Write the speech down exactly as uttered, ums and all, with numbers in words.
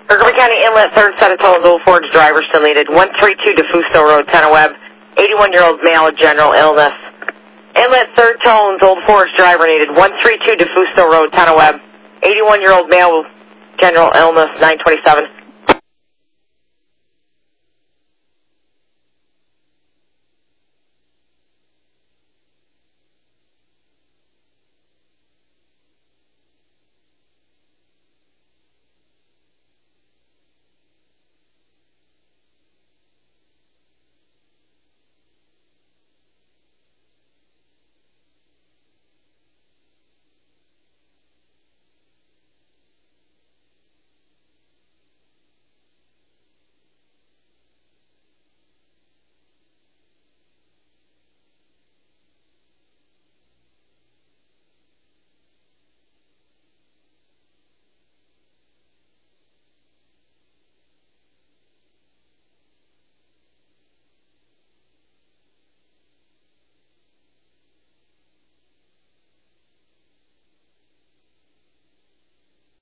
Montgomery County Inlet, third set of tones, Old Forge driver still needed. one three two DeFusto Road, Tenaweb, eighty-one-year-old male with general illness. Inlet, third tones, Old Forge driver needed. one three two DeFusto Road, Tenaweb, eighty-one-year-old male with general illness, nine twenty-seven.